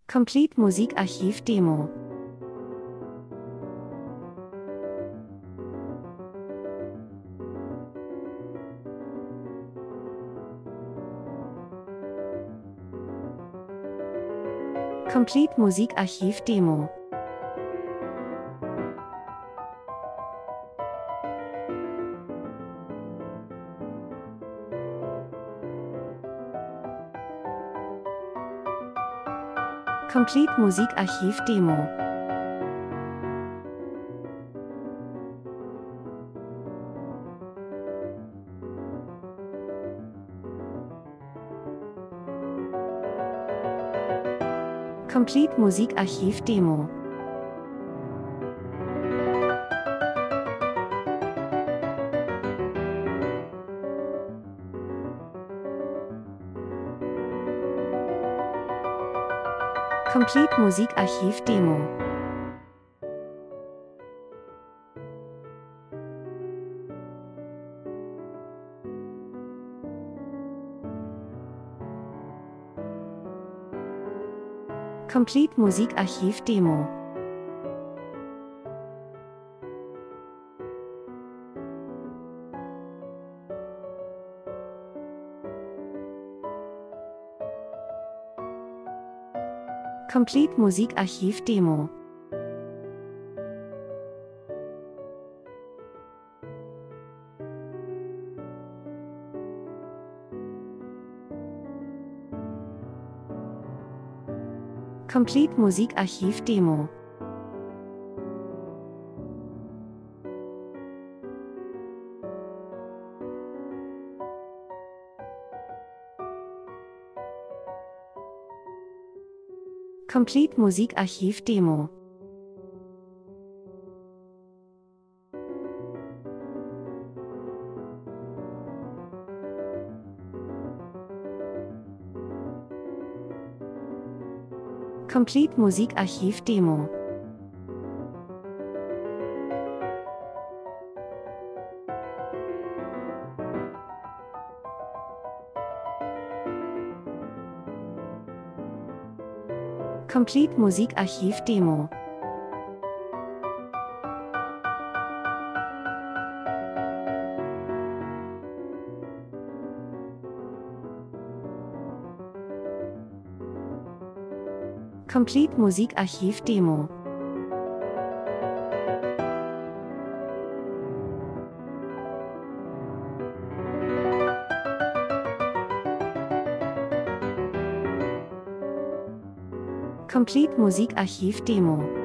Complete Musikarchiv Demo. Complete Musikarchiv Demo. Complete Musikarchiv Demo. Complete Musikarchiv Demo. Complete Musikarchiv Demo. Complete Musikarchiv Demo. Complete Musikarchiv Demo. Complete Musikarchiv Demo. Complete Musikarchiv Demo. Complete Musikarchiv Demo. Complete Musikarchiv Demo. Complete Musikarchiv Demo. Complete Musikarchiv Demo.